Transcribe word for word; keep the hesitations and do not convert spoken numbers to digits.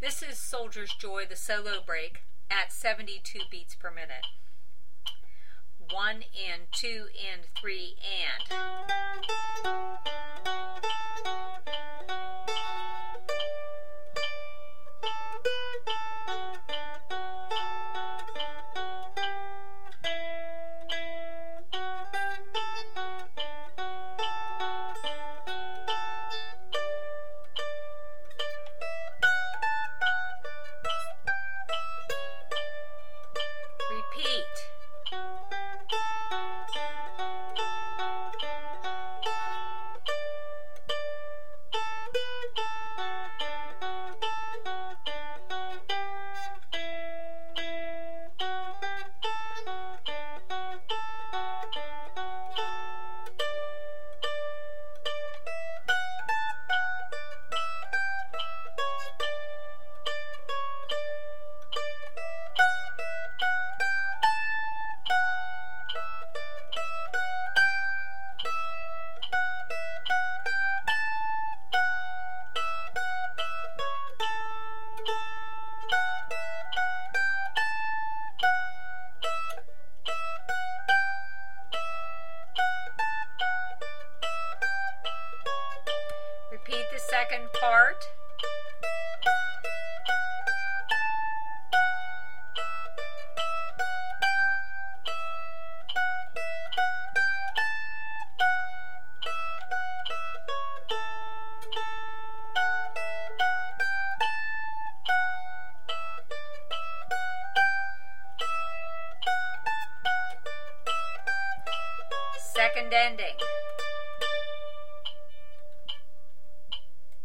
This is Soldier's Joy, the solo break, at seventy-two beats per minute. One and two and three and. Repeat. Repeat the second part. Second ending.